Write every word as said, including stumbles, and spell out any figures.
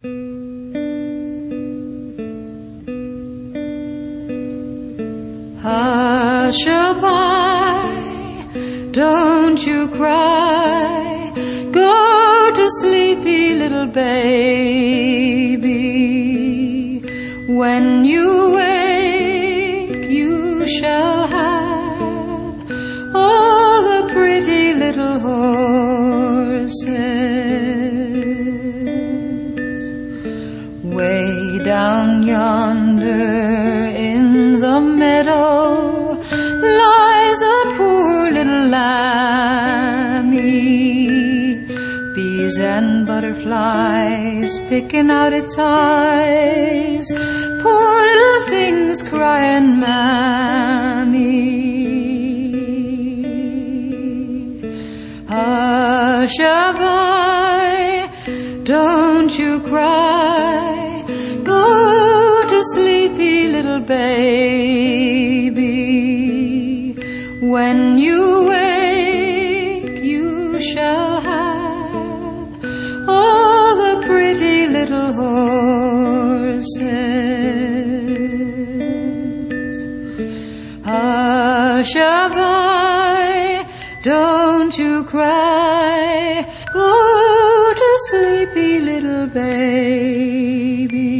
Hush-a-bye, don't you cry. Go to sleepy little baby. When you wake, you shall have all the pretty little horses. Way down yonder in the meadow lies a poor little lambie. Bees and butterflies picking out its eyes. Poor little things crying, Mammy. Hush-a-bye, don't you cry. Go to sleepy little baby. When you wake, you shall have all the pretty little horses. Hush-a-bye, don't you cry. Go to sleepy little baby.